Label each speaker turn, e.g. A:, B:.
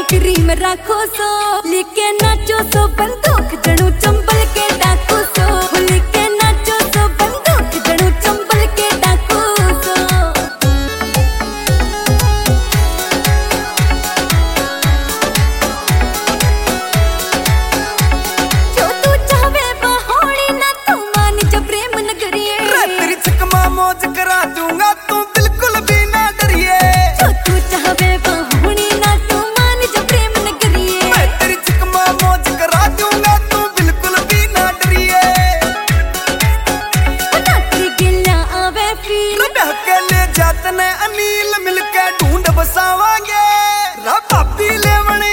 A: cream राखो सो लेके नाचो सो बंदूक जणू चंबल के डाकू सो लेके नाचो सो बंदूक जणू चंबल के डाकू सो जो तू चाहे वो होनी ना तू मान जा प्रेम नगरी
B: तेरी चकमा मौज करा दूंगा तू बिल्कुल भी ना डरिए
A: जो तू चाहे वो होनी ना तू मान जा प्रेम नगरी
B: मैं तेरी चकमा मौज करा दूंगा तू बिल्कुल भी ना डरिए
A: तेरी गिल्ला आवे फील
B: बह के ले जात ने अनिल मिलके ढूंढ बसावांगे रा भाभी लेवने